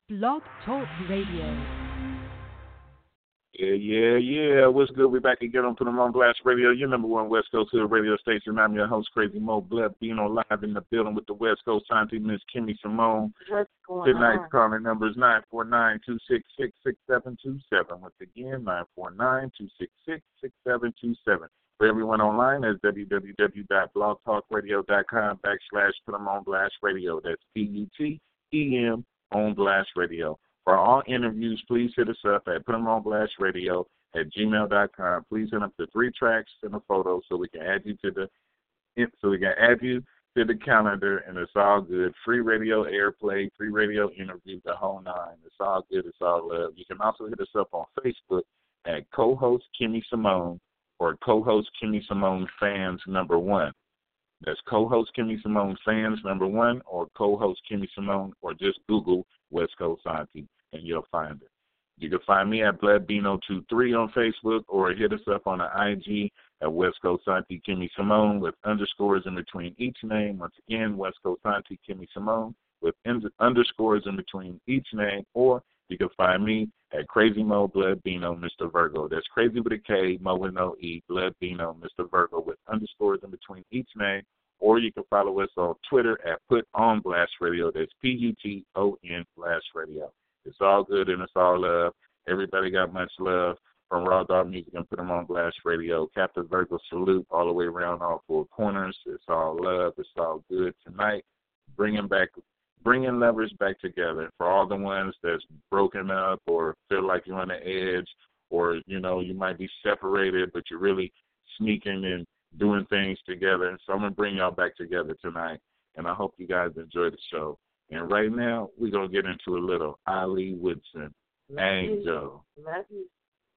Blog Talk Radio. Yeah. What's good? We're back again on Put 'em on Blast Radio, your number one West Coast Hood radio station. I'm your host, Crazy Mo Blood, being on live in the building with the West Coast scientist, Miss Kimmy Simone. What's going Tonight's calling number is 949-266-6727. Once again, 949-266-6727. For everyone online, that's www.blogtalkradio.com/Put 'em on Blast Radio. That's PUTEM on Blast Radio. For all interviews, please hit us up at putamonglassradio@gmail.com. Please send up the 3 tracks and a photo so we can add you to the calendar, and it's all good. Free radio airplay, free radio interview, the whole nine. It's all good. It's all love. You can also hit us up on Facebook at co-host Kimmy Simone or co-host Kimmy Simone Fans #1. That's co-host Kimmy Simone Fans #1 or co-host Kimmy Simone, or just Google West Coast Auntie and you'll find it. You can find me at BloodBino23 on Facebook, or hit us up on the IG at West Coast Auntie Kimmy Simone with underscores in between each name. Once again, West Coast Auntie Kimmy Simone with underscores in between each name, or you can find me at Crazy Mo Blood Bino Mr. Virgo. That's Crazy with a K, Mo with no E, Blood Bino Mr. Virgo with underscores in between each name. Or you can follow us on Twitter at Put On Blast Radio. That's PUTON Blast Radio. It's all good and it's all love. Everybody got much love from Raw Dog Music and Put 'em on Blast Radio. Captain Virgo salute all the way around all 4 corners. It's all love. It's all good tonight. Bringing lovers back together. For all the ones that's broken up or feel like you're on the edge, or, you might be separated, but you're really sneaking and doing things together. So I'm going to bring y'all back together tonight, and I hope you guys enjoy the show. And right now, we're going to get into a little Ali Woodson, Angel. Love you.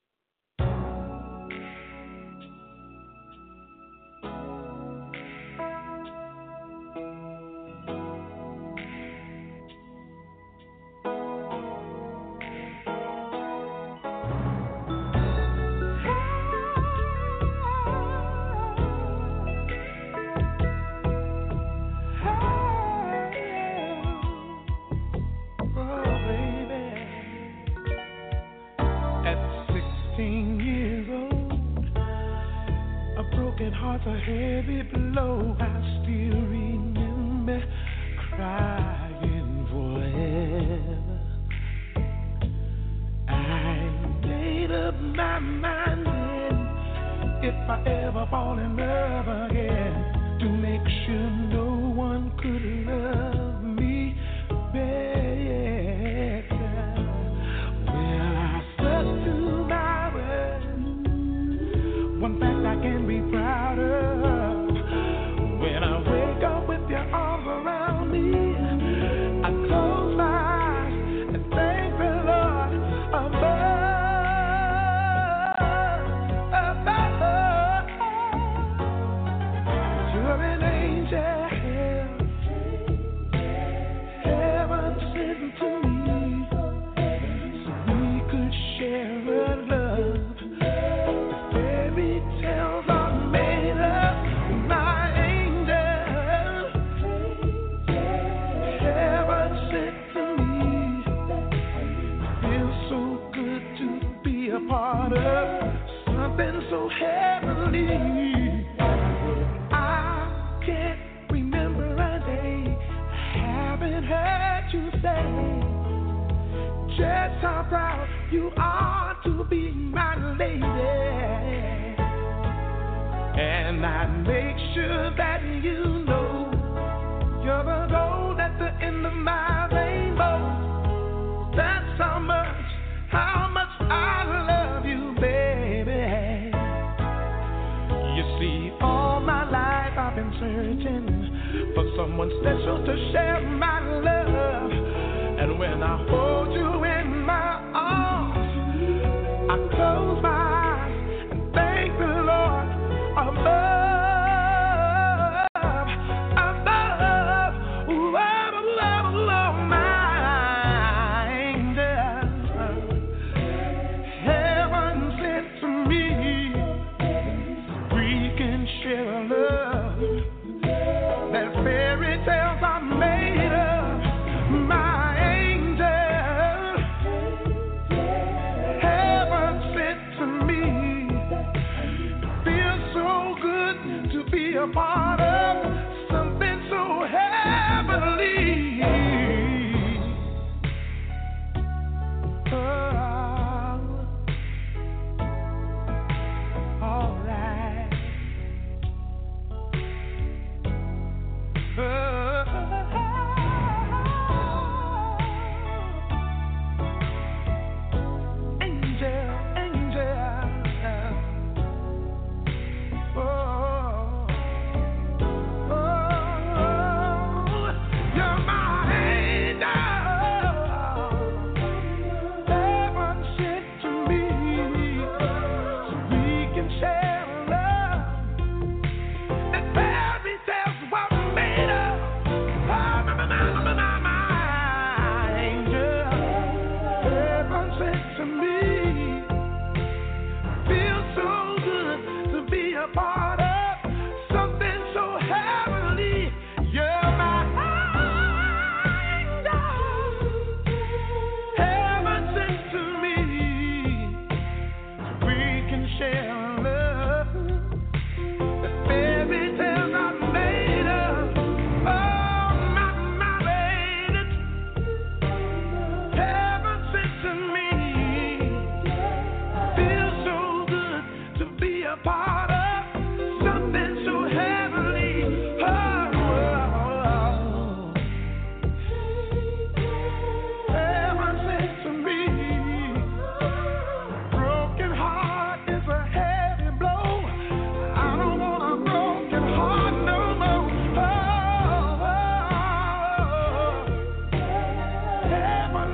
Heart's a heavy blow. I still remember crying forever. I made up my mind then, if I ever fall in love again, to make sure no one could love me better. Well, I stuck to my word. One fact I can be proud of. When I wake up with your arms around me, I close my eyes and thank the Lord above. You're an angel, heaven sent to me, so we could share a love. Part of something so heavenly. I can't remember a day I haven't heard you say just how proud you are to be my lady. And I make sure that you know you're the gold at the end of my rainbow. That's how much I love you, baby. You see, all my life I've been searching for someone special to share my love. And when I hold you in my arms, I close my eyes and thank the Lord above. Fairy tales are made of, my angel.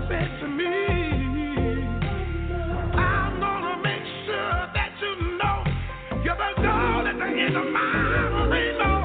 said to me, I'm gonna make sure that you know you're the gold at the end of my rainbow.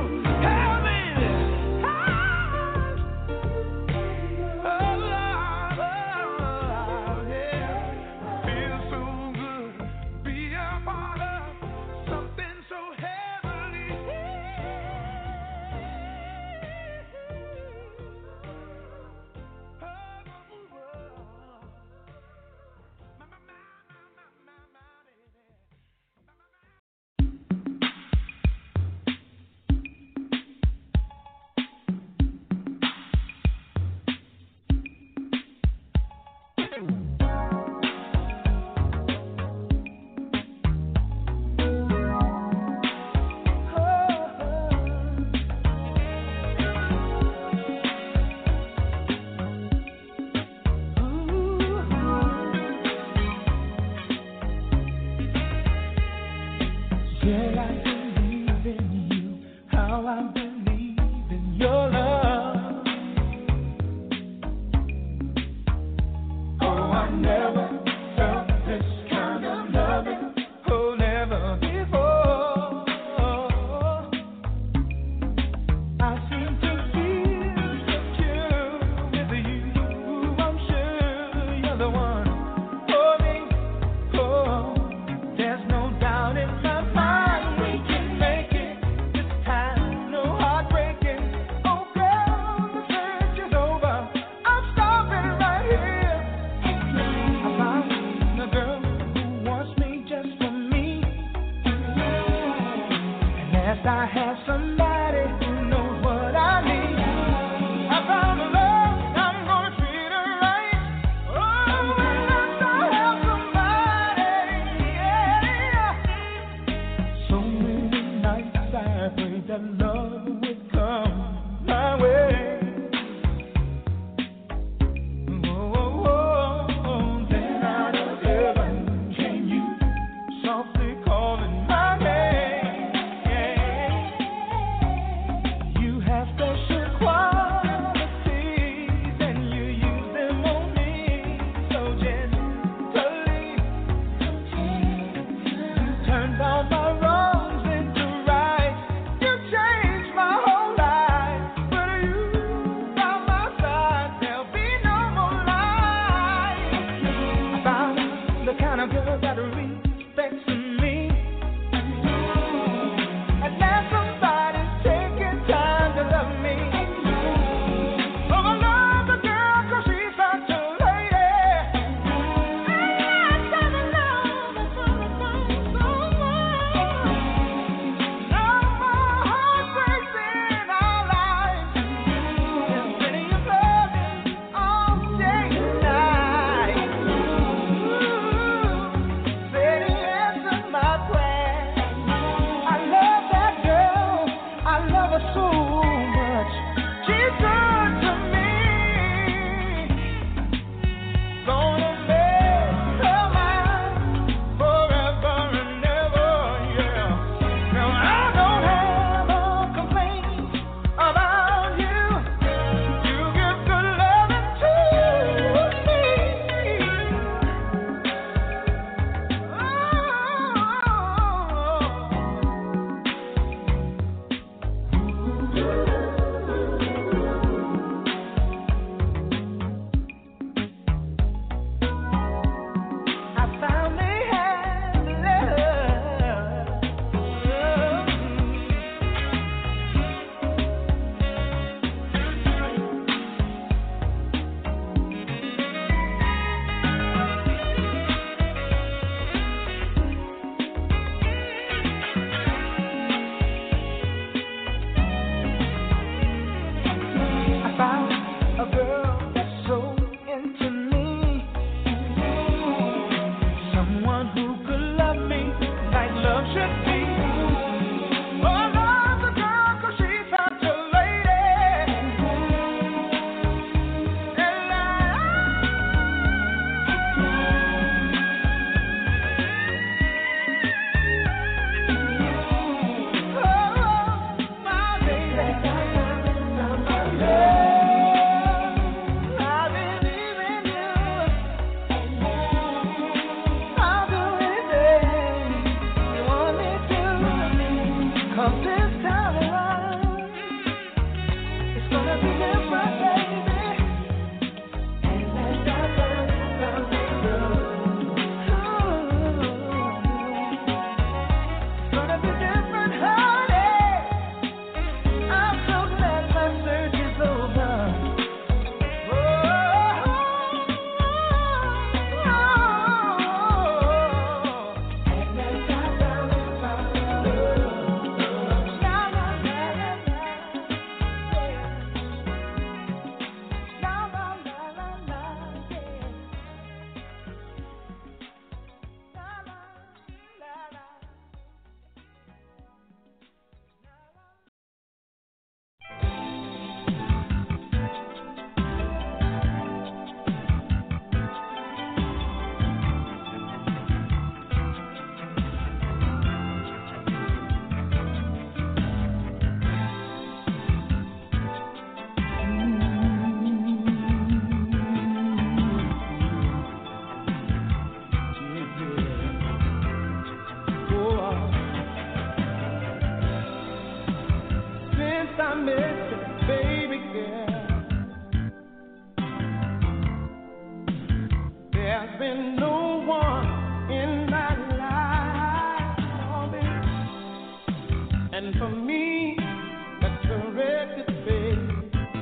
been no one in my life, oh, baby. And for me, that's corrected, baby.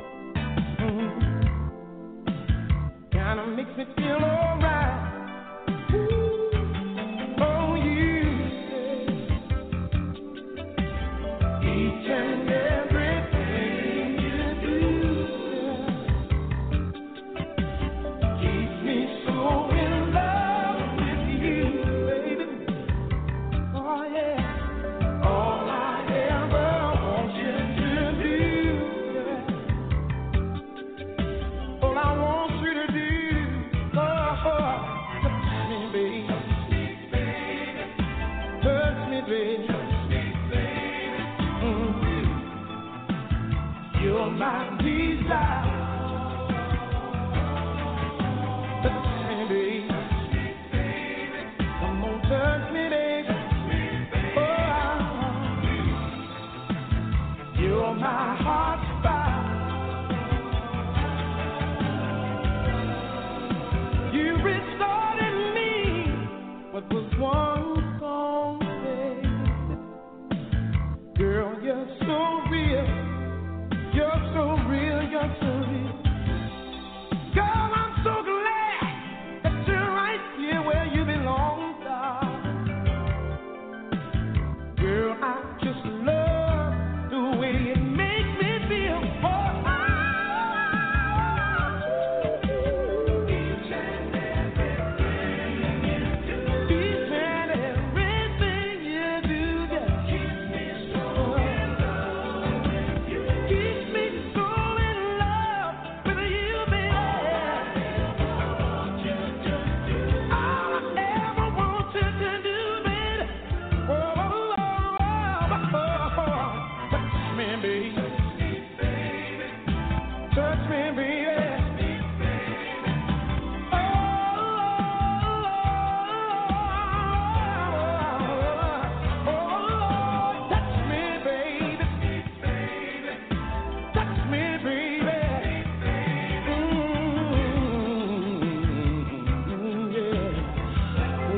Kinda makes me feel alright. Oh, you say each and everything you do keeps me so in love with you, baby. Oh yeah, all I ever want you to do, yeah. All I want you to do, oh, touch me, baby, touch me, baby. You're my desire. Touch me, baby. Come on, touch me, baby. Oh, you're my heart's fire. You restored in me what was once gone, baby. Girl, you're so real. You're so real, you're so real. Girl, I'm so glad that you're right here where you belong, darling. Girl, I just love the way it makes me feel. Oh, each and everything you do, each and everything you do, yeah, keeps me so in love with you. Keeps me so in love with you, baby. All I ever wanted to do, baby. Oh, touch me, baby. Touch me, baby. Oh, touch me, baby. Touch me, baby. Yeah.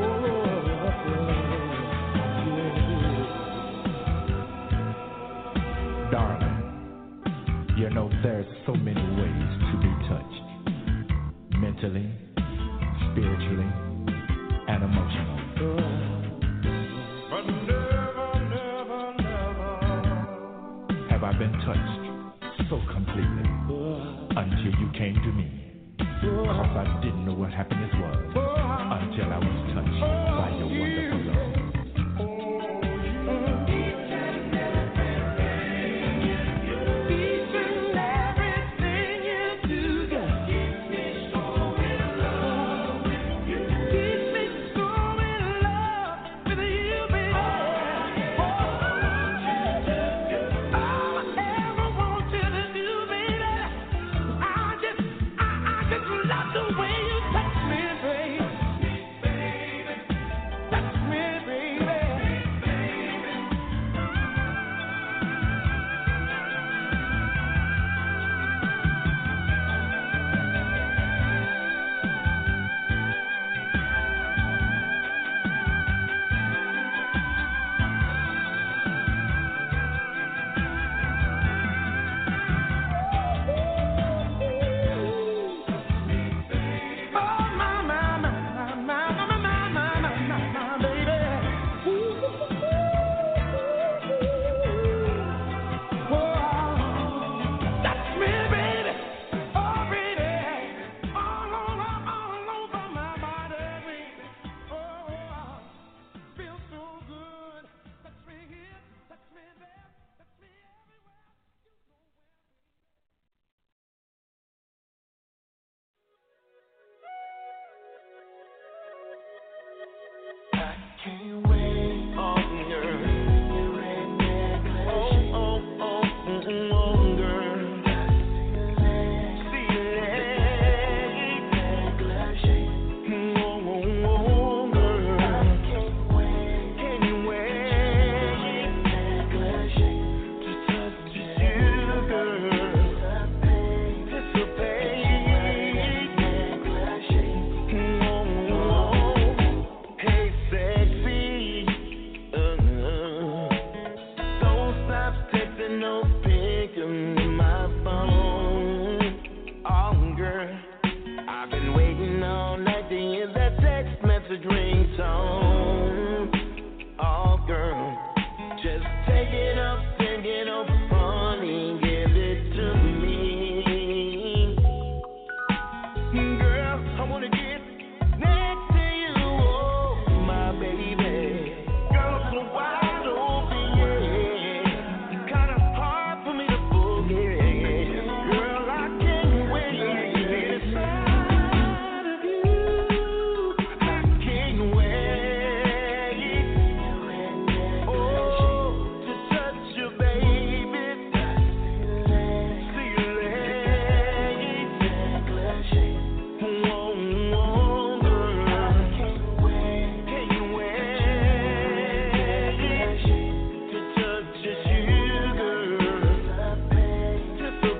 Darling, you know there's so many ways to be touched. Mentally, spiritually, and emotionally. But never, never, never. Have I been touched so completely until you came to me? Because I didn't know what happiness was until I was touched by your wonderful love. Each and everything you do, girl, keeps me so in love with you. Keeps me so in love with you, baby. All I ever wanted to do, baby. I just love the way you touch me, baby. Touch me, baby. I've been waiting all night to hear that text message ringtone. Oh, girl, just take it up, take it up, honey, give it to me. Girl, I wanna get next to you, oh, my baby. Girl, I'm so wide open, yeah. Kinda hard for me to forget. Girl, I can't wait inside of you. I can't wait, oh, to touch you, baby. See you later. Whoa, whoa, girl. Can't wait to touch you, girl. Just a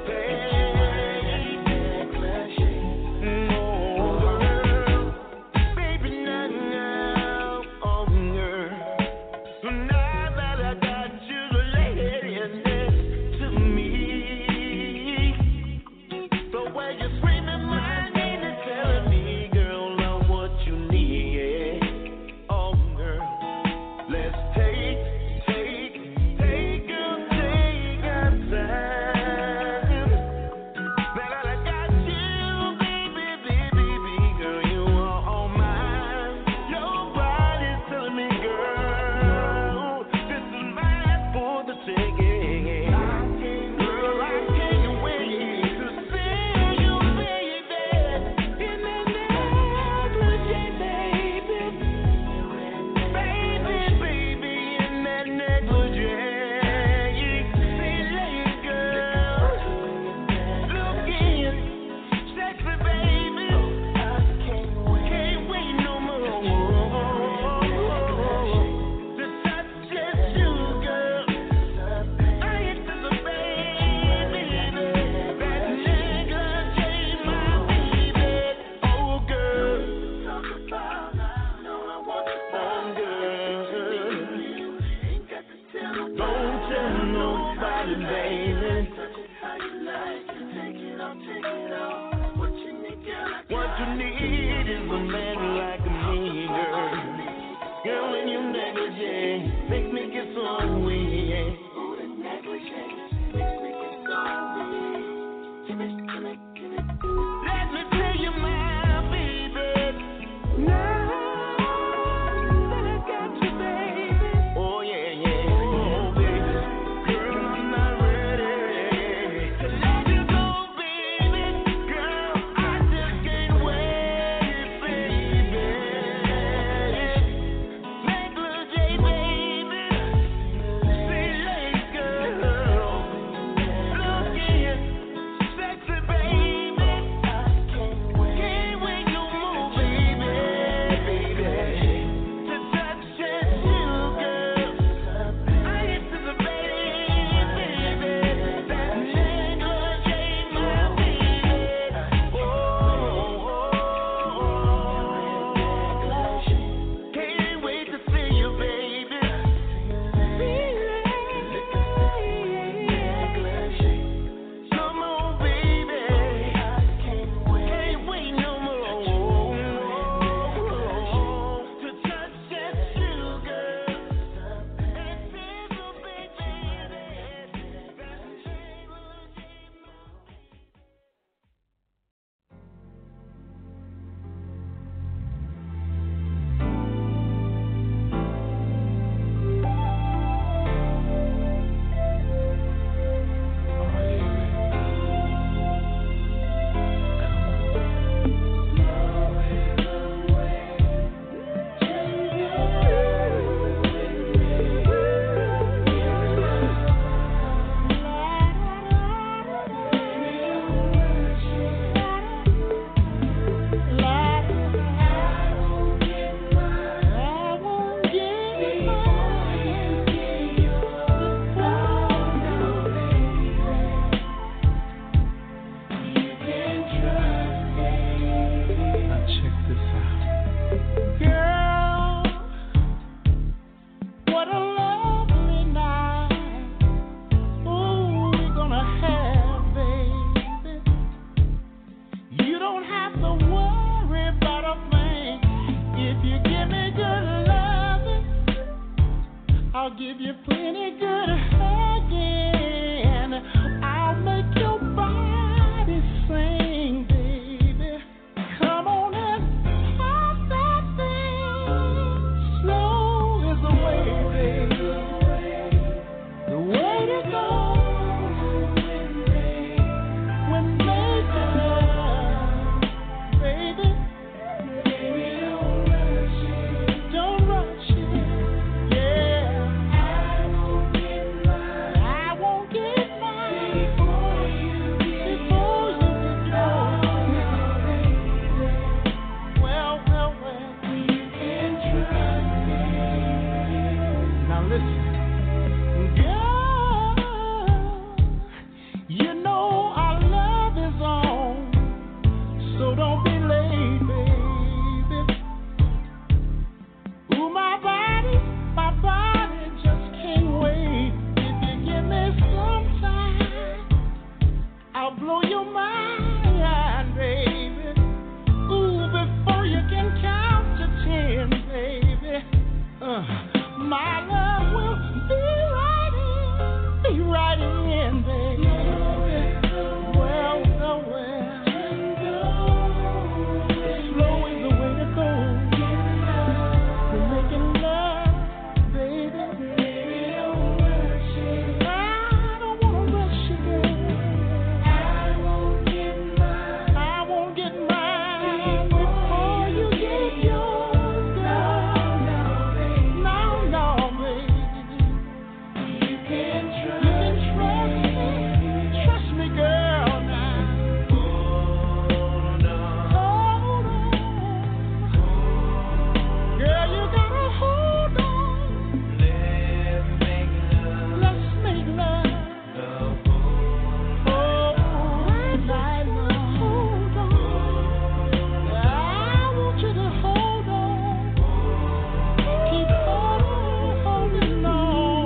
baby, now, oh, girl. So now that I got you laying next to me, so when you're screaming my name and telling me, girl, I'm what you need, oh, girl, let's take our time. Now that I got you, baby, girl, you are all mine. Your body's telling me, girl, this is mine for the taking. Girl, I can't wait to see you, baby, in that negligee, baby, in that negligee. See you, girl, looking sexy, baby. Can't wait no more to touch just you, girl. I anticipate, baby, that negligee, my baby. Oh, girl, don't tell nobody, baby. What you need is a man like me, girl. Girl, when you negligee, makes me get so weak. Let me tell you, my baby, now that I got you, baby. Oh, yeah, oh, baby. Girl, I'm not ready to let you go, baby. Girl, I just can't wait, baby. Negligee, baby. See you later. give you plenty good hugging. I'll make your body sing, baby. Come on and pop that thing. Slow is the way, baby. The way to go. When making love, baby. Don't rush it. Yeah. I won't get mine before you get yours. Well, you can trust me. Now listen, girl, you know our love is on, so don't be late, baby. Ooh, my body just can't wait. If you give me some time, I'll blow your mind, baby. Ooh, before you can count to 10, baby. My love will be right in, baby. Well. Slow is the way to go. We're making love, baby. I don't wanna rush you, girl. I won't get mine before you get yours, girl. No, baby. You can trust me, girl. Now. Hold on. Girl, you gotta hold on. Let's make love. Hold on. I want you to hold on. Keep holding on.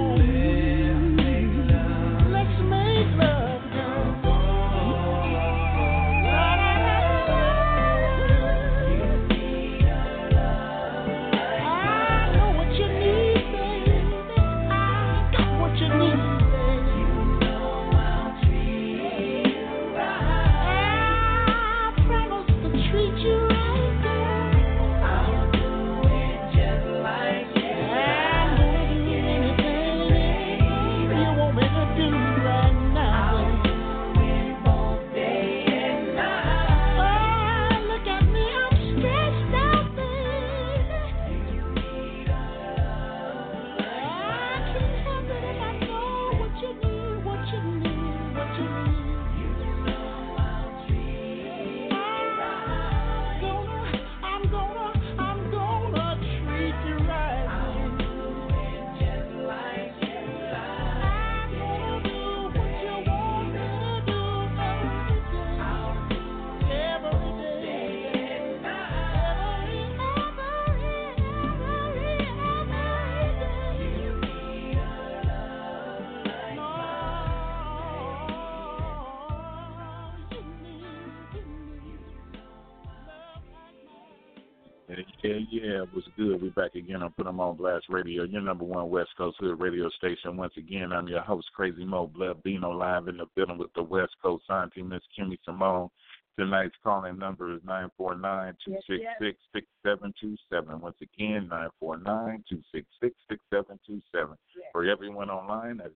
Let's make love, girl. I know what you need, baby. I got what you need, baby. You know I'll treat you right. I promise to treat you right, girl. I'll do it just like you. I'll do anything you want me to do right now. I'll do it both day and night. Oh, look at me, I'm stressed out, baby. You need a love. I can't help it if I know what you need, what you need, what you need. You know I'll treat you right. I'm gonna treat you right. I'll do it just like you like. I'm gonna do what you want me to do every day and night. Every day. You need a love like Yeah, it was good. We're back again on Put 'em on Blast Radio, your number one West Coast Hood radio station. Once again, I'm your host, Crazy Mo Blood Bino, live in the building with the West Coast auntie, Miss Kimmy Simone. Tonight's calling number is 949-266-6727. Once again, 949-266-6727. For everyone online, that's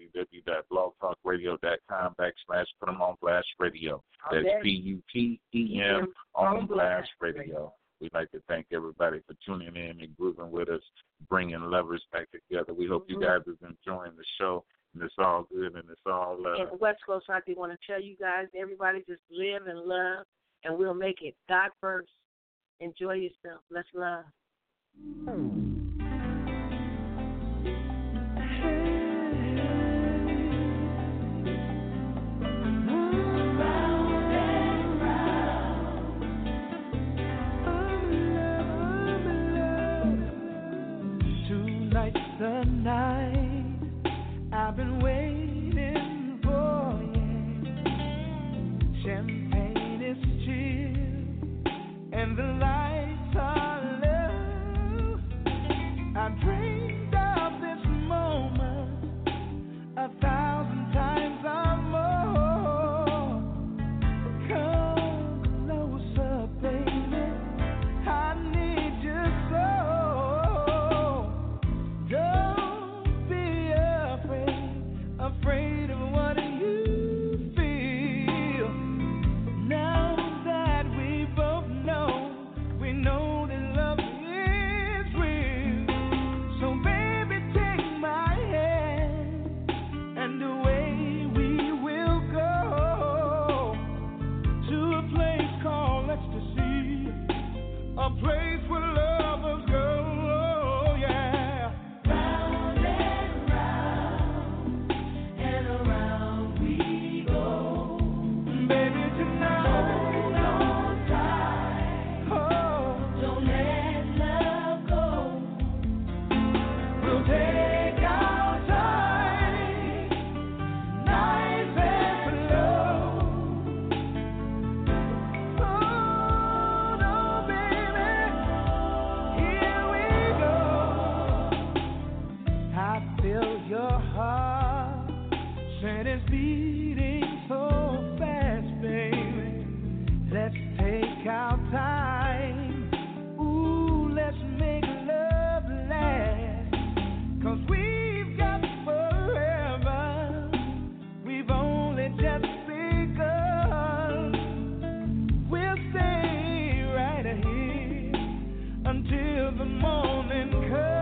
www.blogtalkradio.com/Put 'em on Blast Radio. That's PUTEM on Blast Radio. We'd like to thank everybody for tuning in and grooving with us, bringing lovers back together. We hope you guys are enjoying the show, and it's all good and it's all love. And West Coast Auntie want to tell you guys, everybody just live and love, and we'll make it. God first. Enjoy yourself. Let's love. The night I've been waiting for you. Champagne is chilled and the lights are low. I dreamed of this moment take our time. Ooh, let's make love last. 'Cause we've got forever. We've only just begun. We'll stay right here until the morning comes.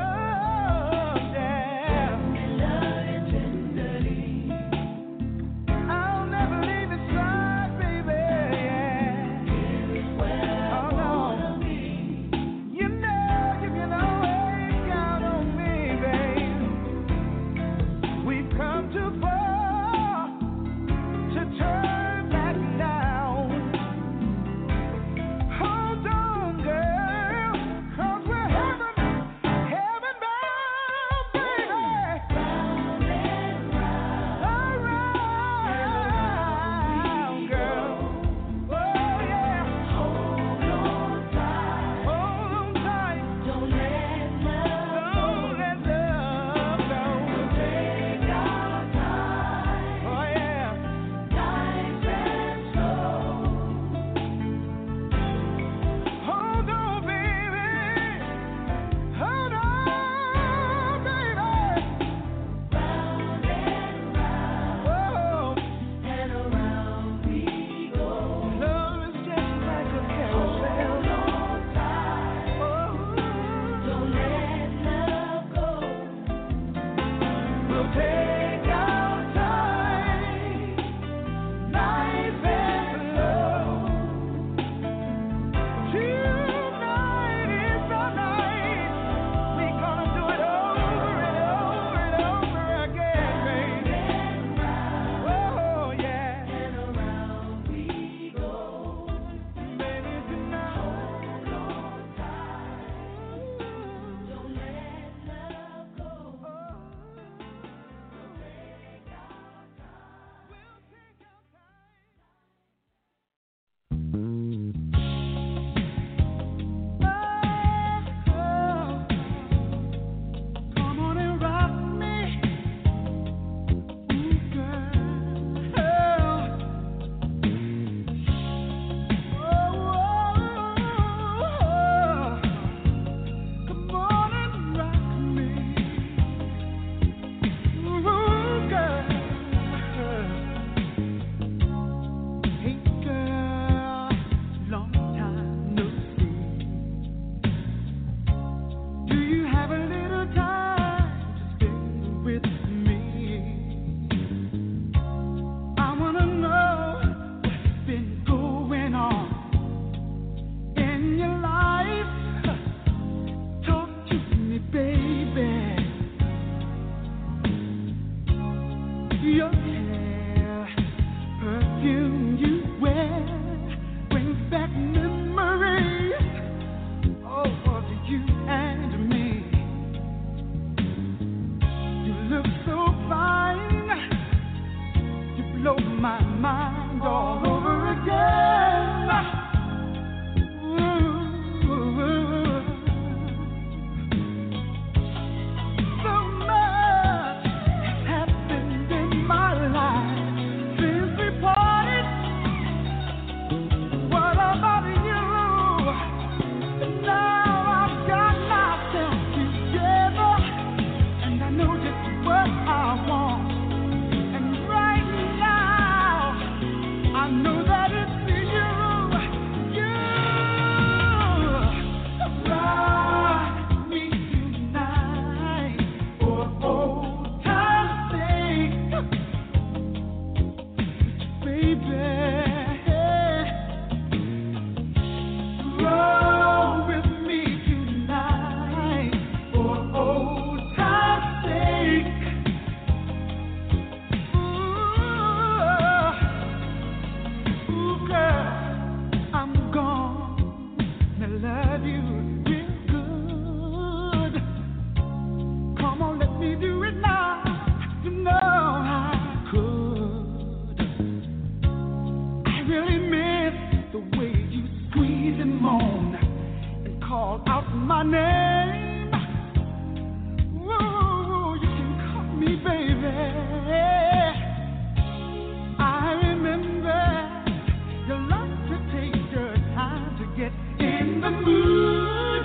I remember you like to take your time get in the mood.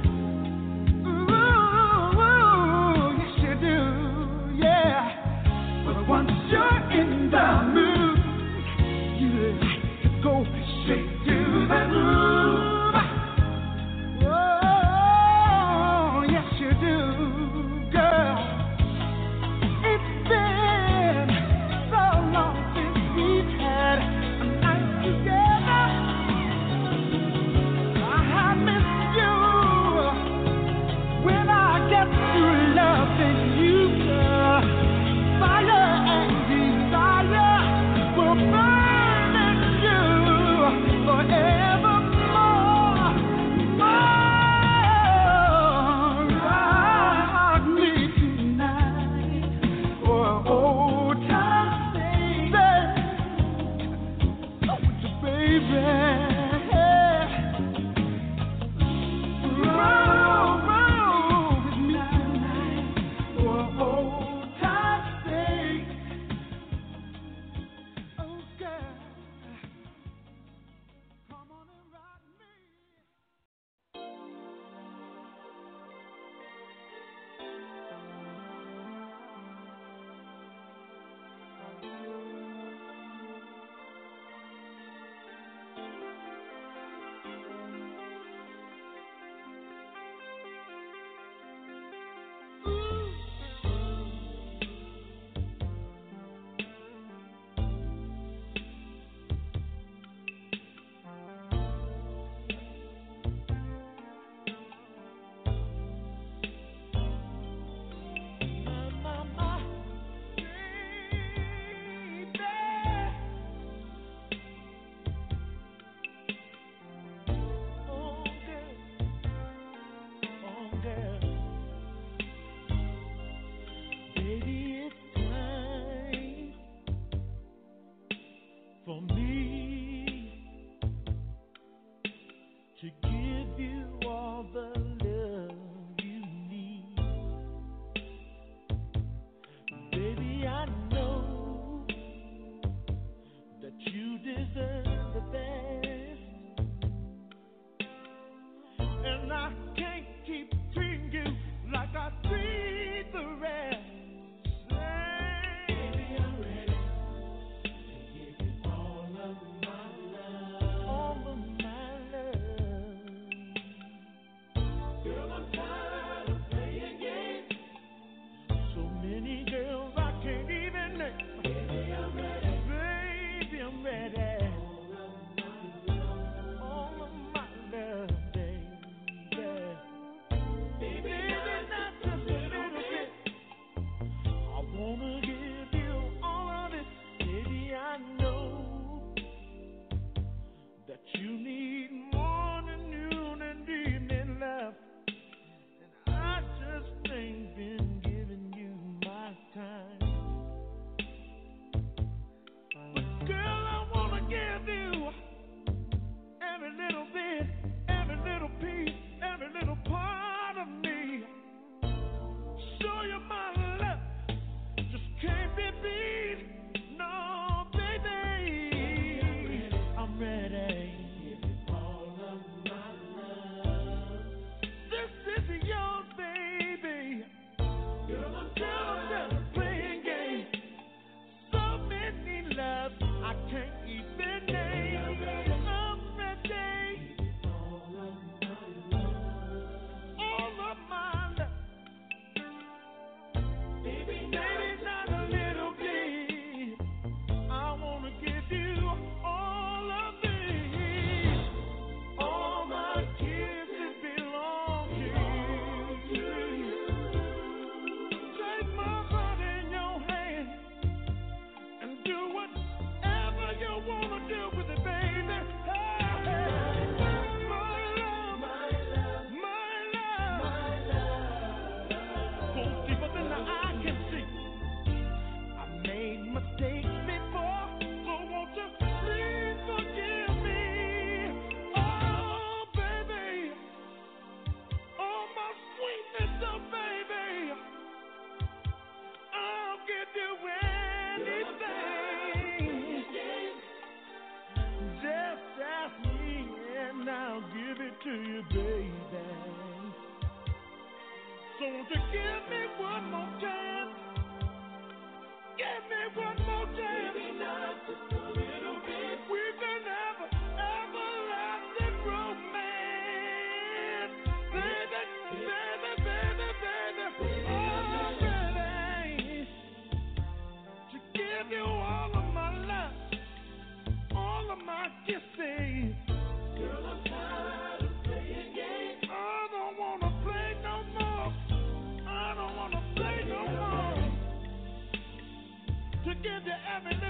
Ooh, yes you do, yeah. But once you're in the mood, you like to go straight to the groove. Oh, yes you do, girl. It's been so long since we've had a night together. I missed you when I get to loving you, girl. Fire and desire will burn in you forevermore. Rock me tonight for old time's sake, baby. Roll with me tonight for old time's sake. Oh, girl, come on and rock me. For me to give you all the love you need, baby, I know that you deserve the best, and I can't keep treating you like I treat the rest. Baby, I'm ready. You need more than noon and evening love, and I just ain't been giving you my time. But girl, I wanna give you every little bit, every little piece, every little part of me. Show you my love, just can't be beat. No, baby, I'm ready. I can't even name. I'm ready. All of my love, baby, not a little bit. I wanna give you all of these. All my kisses belong to you. Take my heart in your hand and do what you wanna do with it, baby. Hey, my love, goes deeper than the eye can see. I made mistakes before, so won't you please forgive me? Oh, baby, to you, baby. So won't you give me one more chance? Give me one more chance. Maybe not just a little bit. We can have an everlasting romance. Baby, baby, baby, baby. I'm ready to give you all of my love, all of my kisses. Girl, I'm tired of playing games. I don't wanna play no more. I don't wanna play no more. To give you every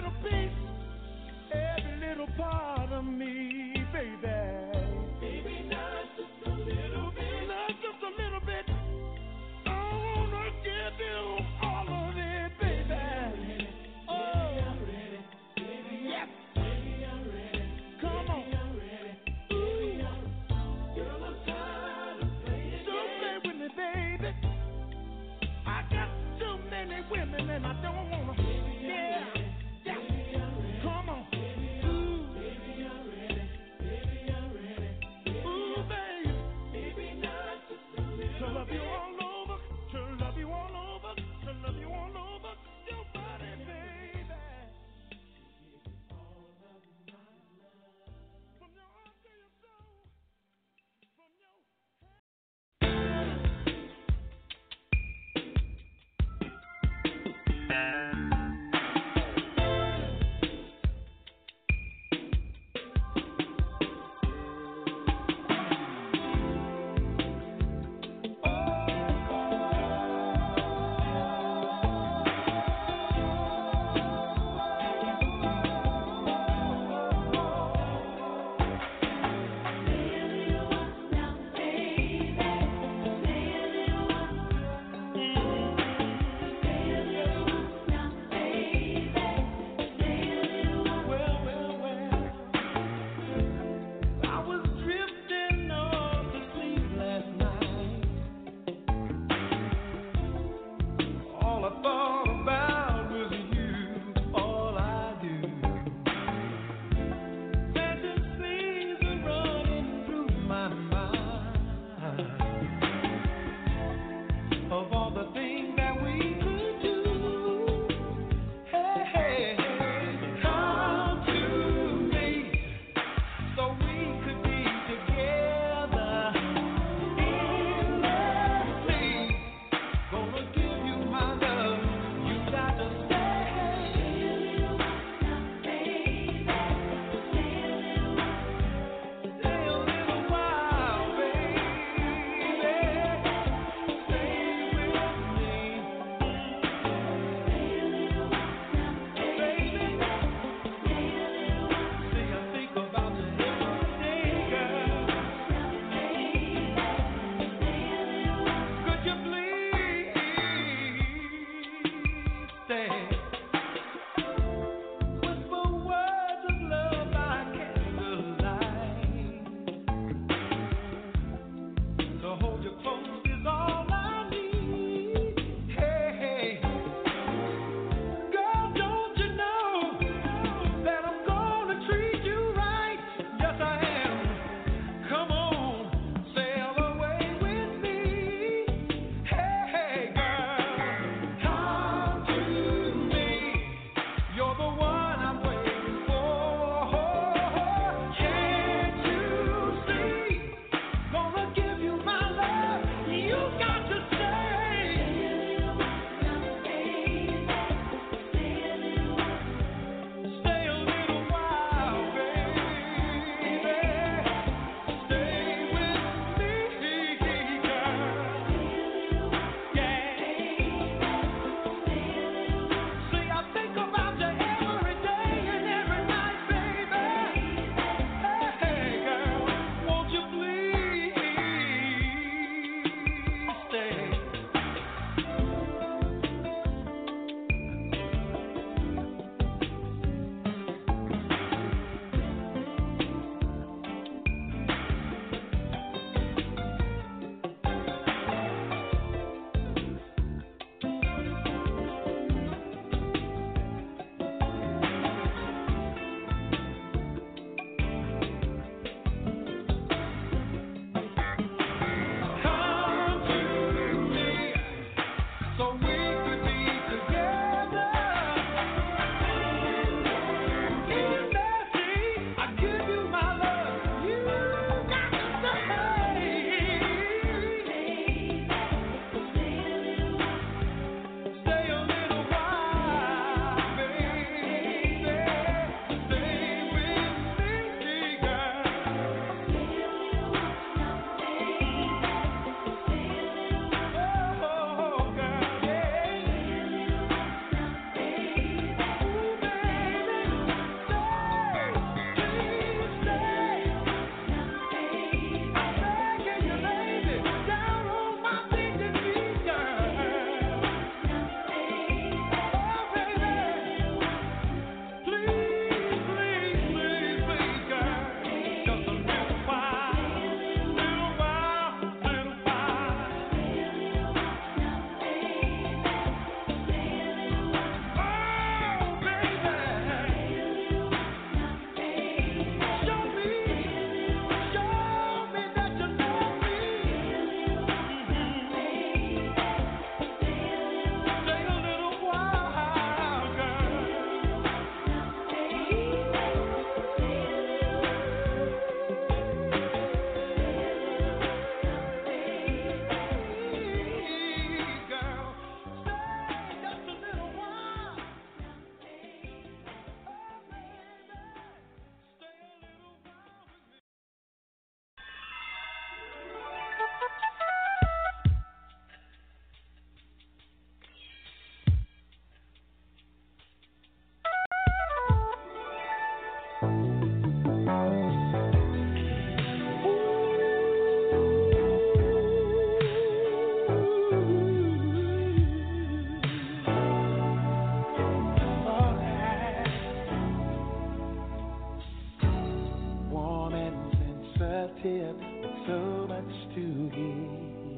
so much to give.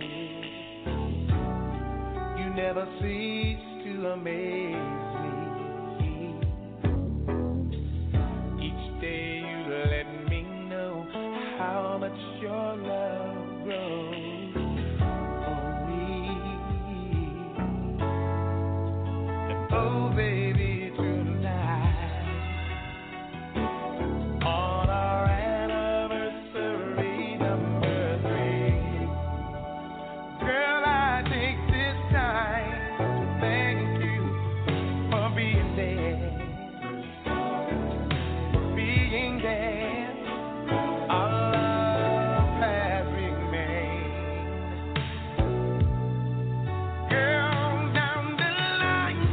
You never cease to amaze me. Each day you let me know how much your love grows for me. And oh baby, tonight on our anniversary number 3, girl, I take this time to thank you for being there, being there. Our love has remained. Girl, down the line,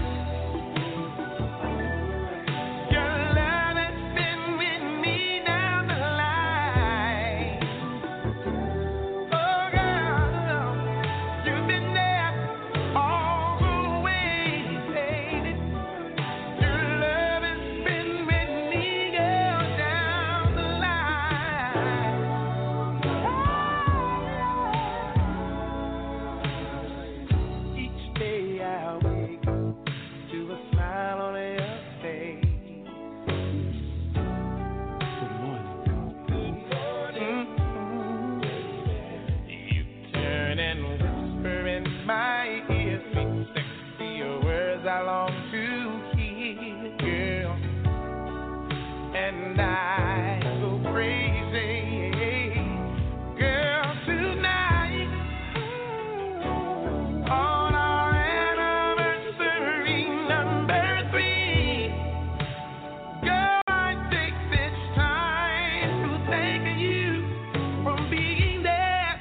your love has been with me down the line. Oh, girl, you've been there all the way, baby. Your love has been with me, girl, down the line. Each day I wake up to a smile on your face. Good morning. You turn and whisper in my ear, sweet, sexy words I long to hear, girl. And I go crazy, girl, tonight on our anniversary number 3. Girl, I take this time to thank you for being there,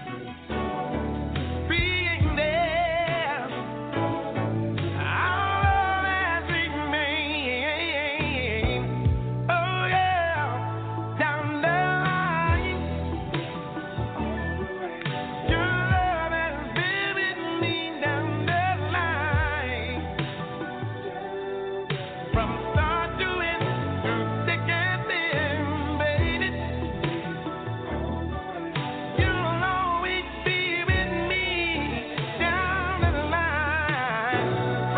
being there. Our love has remained. Oh yeah, down the line. Your love has been with me down the line. From start to end, through thick and thin, baby. You'll always be with me down the line.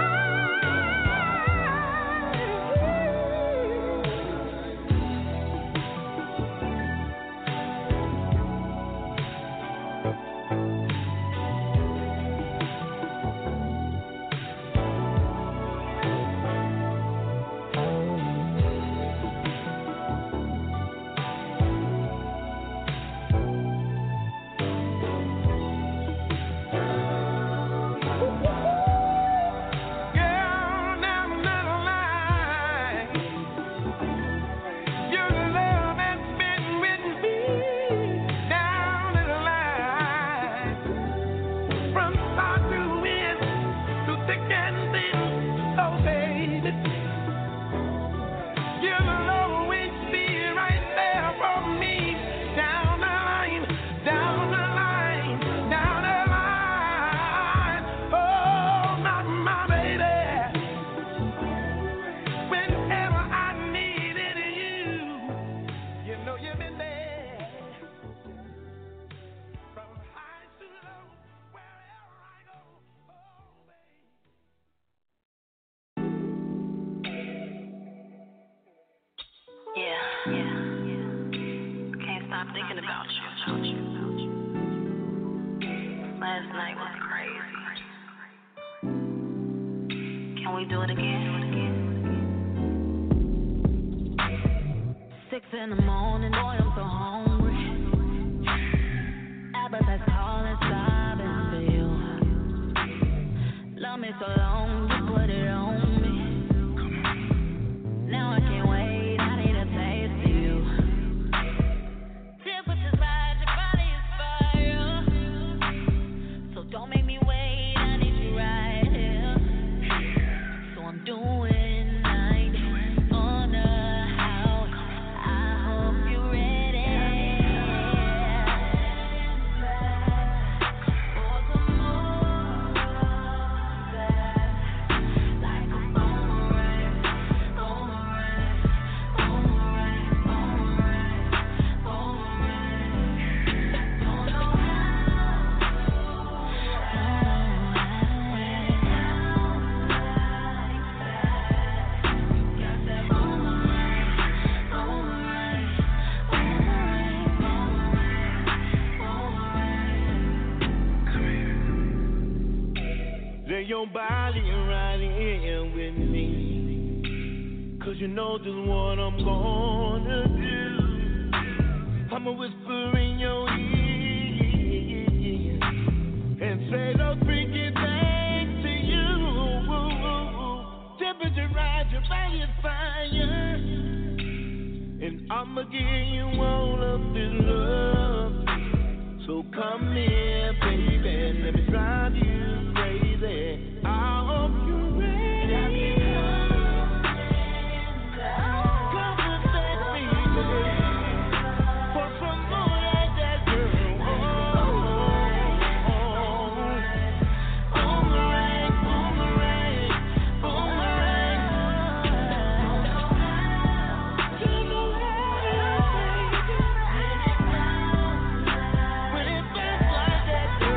Girl, down the line. Your love has been with me down the line. From start to end, through thick and thin, oh baby. You'll always be right there for me down the line, down the line, down the line. Oh, my baby. Whenever I needed you, you know you've been there. From high to low, wherever I go, oh baby. Yeah. Can't stop thinking about you. Last night was crazy. Can we do it again? 6 in the morning, boy, I'm so hungry. Appetite's calling, sobbing for you. Love me so long, you put it on me. Now I can't wait, I need a taste of you. Temperature's rise, your body is fire. So don't make me wait, I need you right here. So I'm doing night on the house. I hope you're ready. your body right here with me. 'Cause you know just what I'm gonna do. I'ma whisper in your ear and say those freaky things to you. Temperature rise, your body's fire, and I'ma give you all of this love. So come here, baby, let me drive you crazy. I hope you're ready. Come and take me for some more like that, girl. Boomerang, boomerang, boomerang. When it feels like that, girl.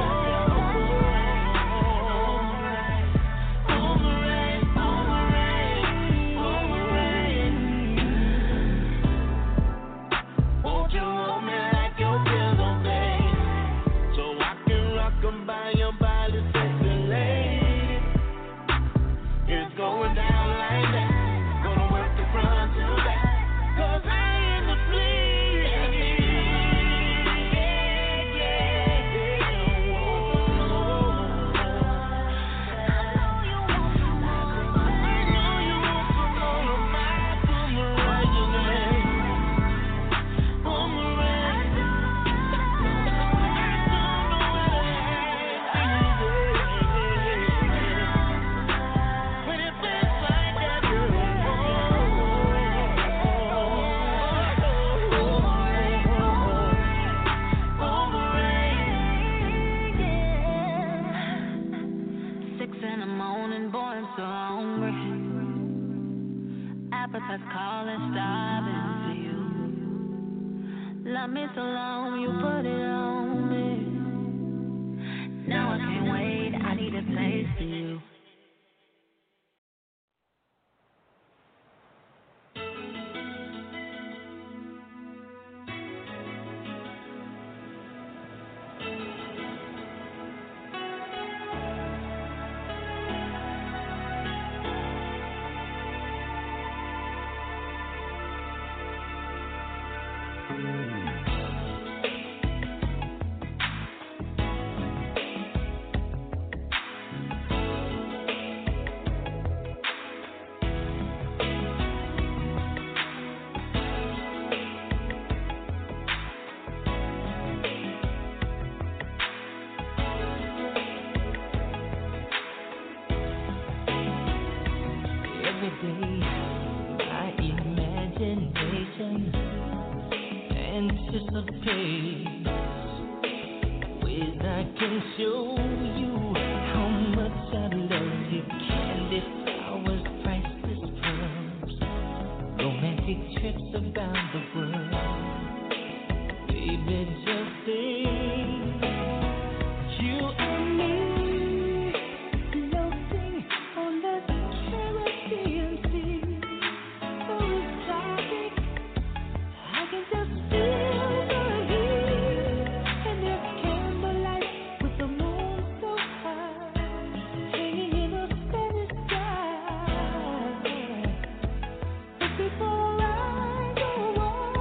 Boomerang, boomerang, boomerang. Won't you hold me like your pillow, babe, so I can rock 'em by your body, sexy lady. It's going down like that. Gonna work the front to back, 'cause I ain't the fleet. I know you want some more of my boomerang. Boomerang. When it feels like that, girl. Boomerang. 6 in the morning, boy, I'm so hungry. Appetite's calling, starving for you. Love me so long, you put it on me. Now I can't wait, I need a taste of you. Every day, my imagination anticipates ways I can show you how much I love you. Candy flowers, priceless pearls, romantic trips around the world. Baby, just think, you and me floating on the Caribbean Sea. So exotic, I can just feel the heat. And there's candlelight with the moon so high, hanging in the Spanish sky. But before I go on,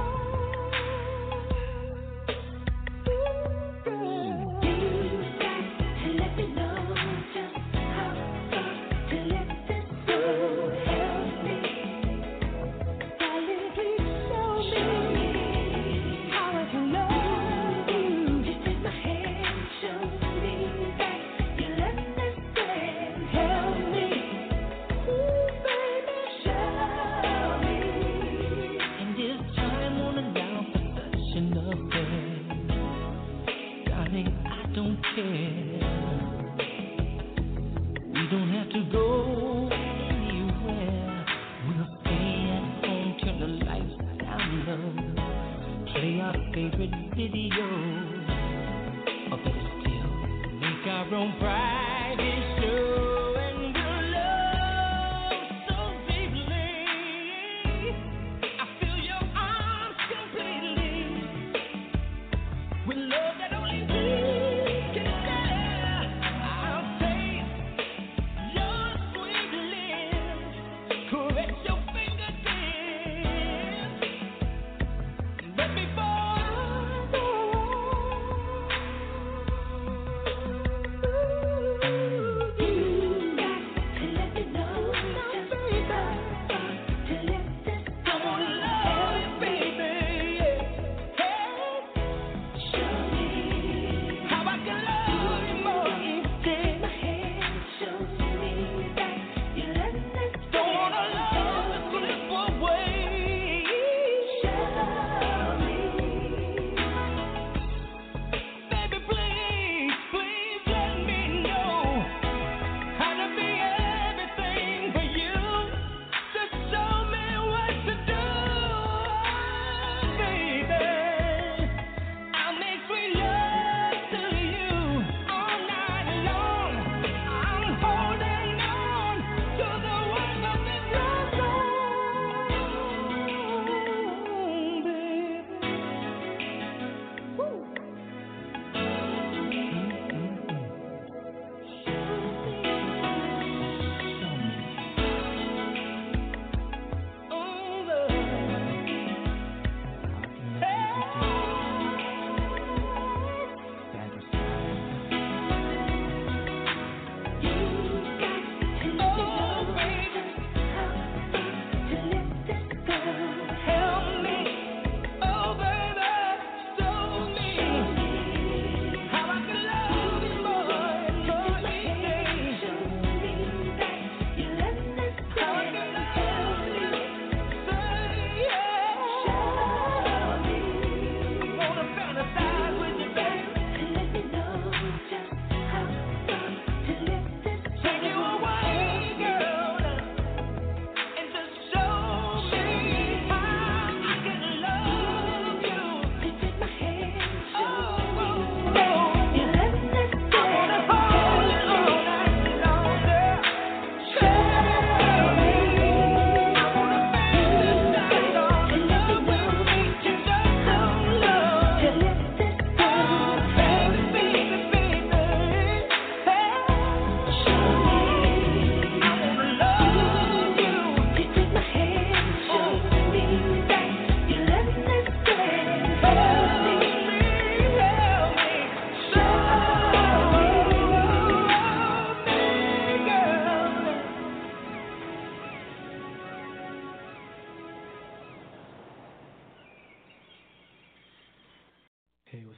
With love that only we can share, I'll take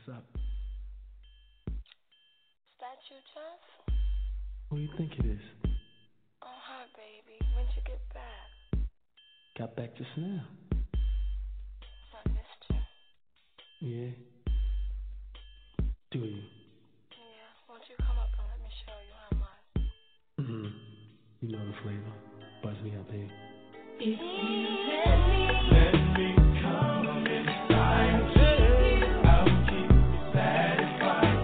up? Is that you, Jeff? Who you think it is? Oh, hi, baby. When'd you get back? Got back just now. I missed you. Yeah. Do you? Yeah. Won't you come up and let me show you how much? Mm-hmm. You know the flavor. Buzz me up, babe. If you let me come inside, I'll keep you satisfied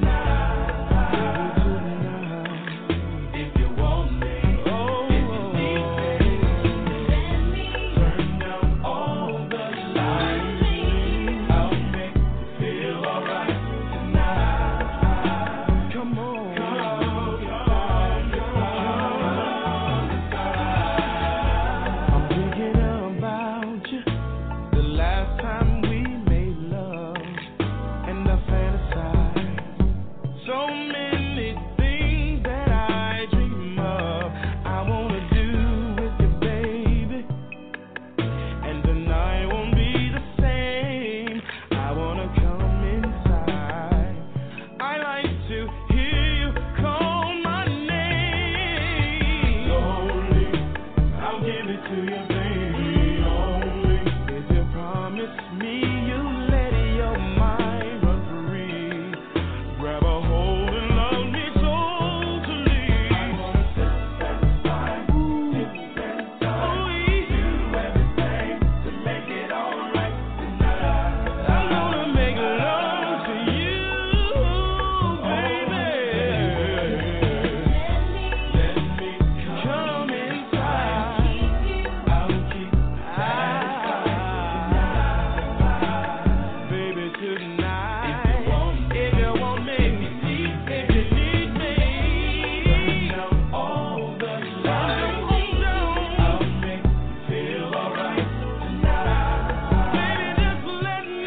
tonight. If you want me, if you need me, turn down all the lights. I'll make you feel alright tonight. Come on. I'm thinking about you. The last time we made love, and I fantasize. So many things that I dream of. I wanna do with you, baby. And tonight won't be the same. I wanna come inside. I like to hear you call my name. Slowly, I'll give it to you, baby. Only if you promise me you'll let your mind run free. Grab a hold and love me totally. I wanna sit satisfied, sit satisfied. Do everything to make it alright tonight. I wanna make love to you, baby. Let me come inside. I'll keep you satisfied, baby, tonight. If you want me, if you need me, turn down all the lights. I'll make you feel alright tonight. Baby, just let me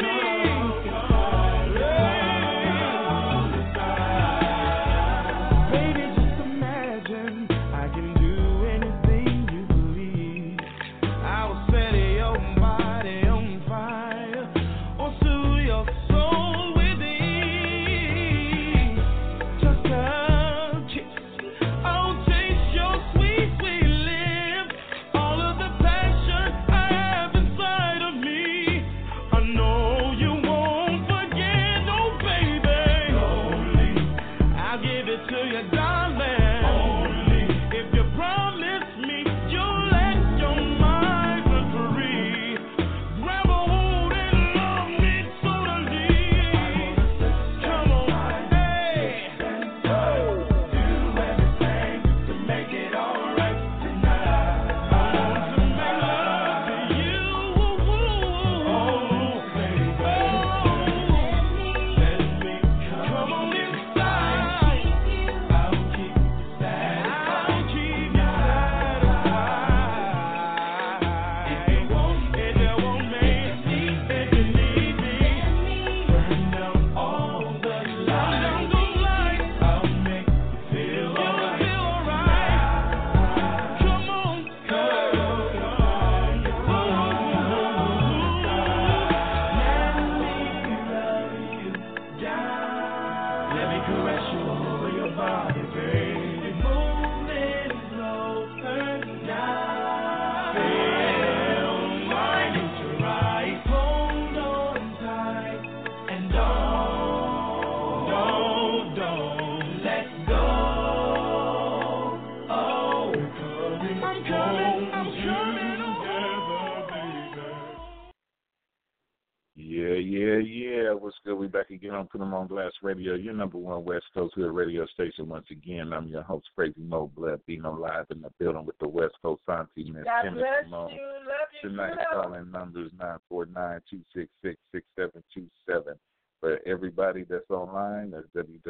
Baby, just imagine I can do anything you believe. I will set your body on fire or soothe your soul with ease. Just a kiss, I'll taste your sweet, sweet lips. All of the passion I have inside of me, I know you won't forget, no baby. Slowly, I'll give it to you, darling. Only if you promise me you'll let your mind run free. Grab a hold and love me totally. Come on, hey. Do everything to make it alright tonight. I want to make love to you. Let me come on inside. I'll keep you satisfied. If you want me, if you need me, turn down all the lights. I'll make you feel alright. Come on, let me caress you over your body, baby. Moving closer now. Feel my hips right. Hold on tight and don't let go. Oh, I'm coming Yeah. What's good? We back again on Put 'em on Blast Radio, your number one West Coast hood radio station. Once again, I'm your host, Crazy Mo Blood, being live in the building with the West Coast auntie, Miss God Kimmy bless Simone. you. Love you. Tonight, girl. calling numbers 949-266-6727. For everybody that's online, that's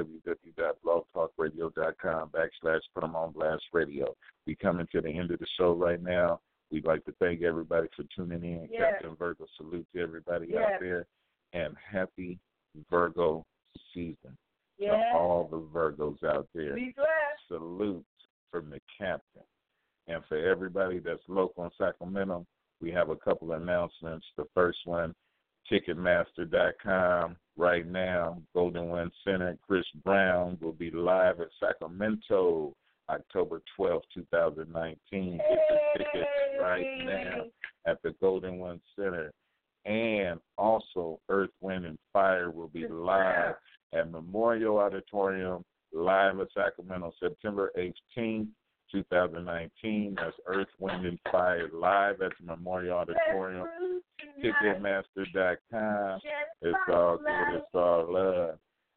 www.blogtalkradio.com/Put 'em on Blast Radio. We coming to the end of the show right now. We'd like to thank everybody for tuning in. Yes. Captain Virgo, salute to everybody Yes. out there. And happy Virgo season to Yes. all the Virgos out there. Be blessed. Salute from the captain. And for everybody that's local in Sacramento, we have a couple of announcements. The first one, Ticketmaster.com right now. Golden One Center, Chris Brown will be live at Sacramento October 12th, 2019. Get the tickets right now at the Golden One Center. And also, Earth, Wind, and Fire will be live at Memorial Auditorium, live at Sacramento, September 18th, 2019. That's Earth, Wind, and Fire live at the Memorial Auditorium. Ticketmaster.com. It's all good. It's all love.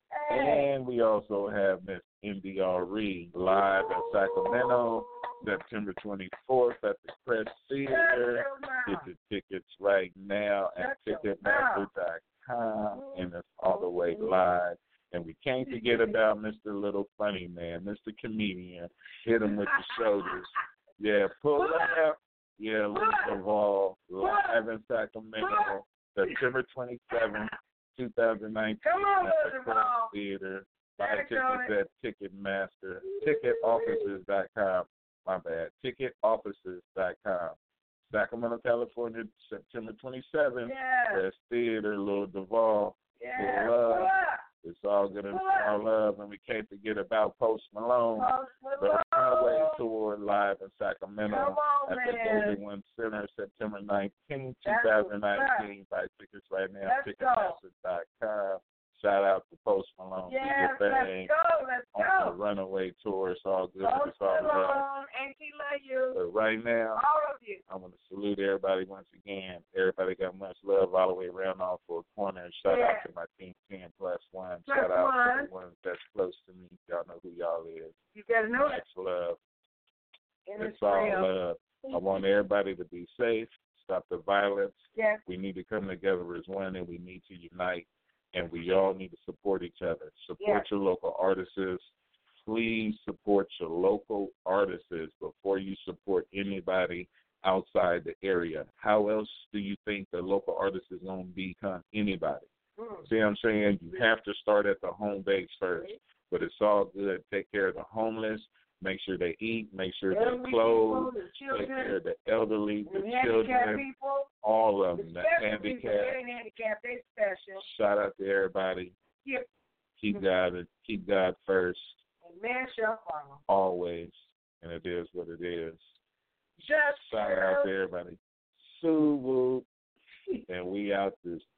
And we also have Miss NDRE live at Sacramento, September 24th at the Crest Theater. Get the tickets right now at Ticketmaster.com, and it's all the way live. And we can't forget about Mr. Little Funny Man, Mr. Comedian. Hit him with the shoulders. Yeah, pull up. Yeah, Luke Duvall, live in Sacramento, September 27th, 2019 at the Crest Theater. Buy tickets at Ticketmaster, ticketoffices.com. My bad, ticketoffices.com. Sacramento, California, September 27th. Crest Theater, Lil Duvall. Love. It's all good and it's all love, and we can't forget about Post Malone. The Runaway Tour live in Sacramento at the Golden One Center, September 19th, 2019. Buy tickets right now, Ticketmaster.com. Shout out to Post Malone. Yes, let's go. On the Runaway Tour. It's all good. It's all love. Auntie love you. But right now, all of you. I want to salute everybody once again. Everybody got much love all the way around all four corners. Shout out to my team 10+1. Shout out to the ones that's close to me. Y'all know who y'all is. You gotta know much love. It's all real. love. I want everybody to be safe. Stop the violence. Yes. We need to come together as one, and we need to unite. And we all need to support each other. Support your local artists. Please support your local artists before you support anybody outside the area. How else do you think the local artist is going to become anybody? See what I'm saying? You have to start at the home base first. But it's all good. Take care of the homeless. Make sure they eat. Make sure they're clothed. Take care of the elderly, the children, all of them. The handicapped. They special. Shout out to everybody. Yep. Keep God first. And man shall follow. Always. And it is what it is. Just shout out to everybody. Suwu. And we out this